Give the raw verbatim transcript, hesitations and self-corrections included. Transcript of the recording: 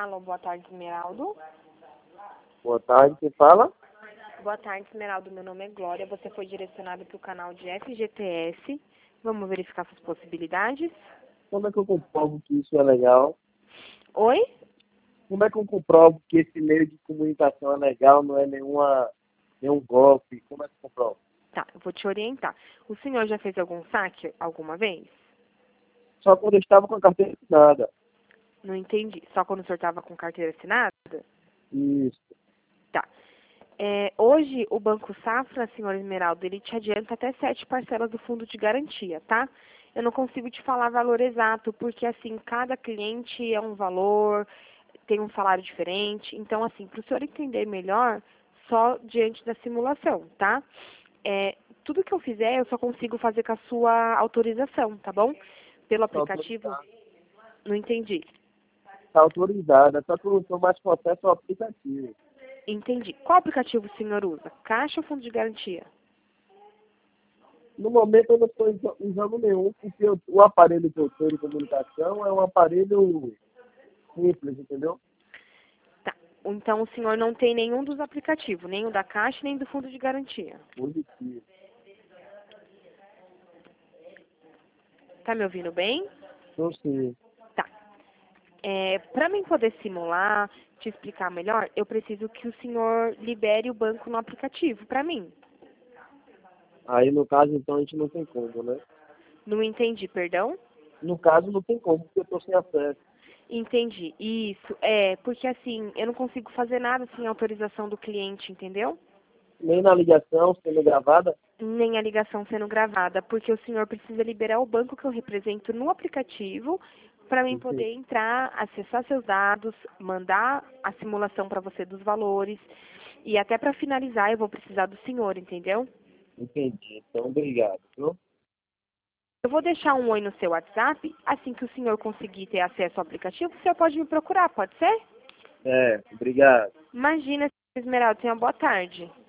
Alô, boa tarde, Esmeraldo. Boa tarde, quem fala? Boa tarde, Esmeraldo. Meu nome é Glória. Você foi direcionado para o canal de F G T S. Vamos verificar suas possibilidades. Como é que eu comprovo que isso é legal? Oi? Como é que eu comprovo que esse meio de comunicação é legal, não é nenhuma, nenhum golpe? Como é que eu comprovo? Tá, eu vou te orientar. O senhor já fez algum saque alguma vez? Só quando eu estava com a carteira assinada. Não entendi. Só quando o senhor estava com carteira assinada? Isso. Tá. É, hoje, o Banco Safra, senhor Esmeraldo, ele te adianta até sete parcelas do fundo de garantia, tá? Eu não consigo te falar valor exato, porque, assim, cada cliente é um valor, tem um salário diferente. Então, assim, para o senhor entender melhor, só diante da simulação, tá? É, tudo que eu fizer, eu só consigo fazer com a sua autorização, tá bom? Pelo Está aplicativo, autorizado. não entendi. Está autorizada. Só que eu não sou mais processo ao aplicativo. Entendi. Qual aplicativo o senhor usa? Caixa ou fundo de garantia? No momento eu não estou usa- usando nenhum, porque eu- o aparelho que eu tenho de comunicação é um aparelho simples, entendeu? Tá. Então o senhor não tem nenhum dos aplicativos, nem o da Caixa, nem do fundo de garantia. Positivo. Tá me ouvindo bem? Então, sim. Tá. É, para mim poder simular, te explicar melhor, eu preciso que o senhor libere o banco no aplicativo para mim. Aí, no caso, então, a gente não tem como, né? Não entendi, perdão? No caso, não tem como, porque eu estou sem acesso. Entendi. Isso, é, porque assim, eu não consigo fazer nada sem autorização do cliente, entendeu? Nem na ligação, sendo gravada. Nem a ligação sendo gravada, porque o senhor precisa liberar o banco que eu represento no aplicativo para mim Enfim, poder entrar, acessar seus dados, mandar a simulação para você dos valores e até para finalizar eu vou precisar do senhor, entendeu? entendi. Então, obrigado, viu? Eu vou deixar um oi no seu WhatsApp, assim que o senhor conseguir ter acesso ao aplicativo, o senhor pode me procurar, pode ser? É, obrigado. Imagina, Esmeralda, tenha uma boa tarde.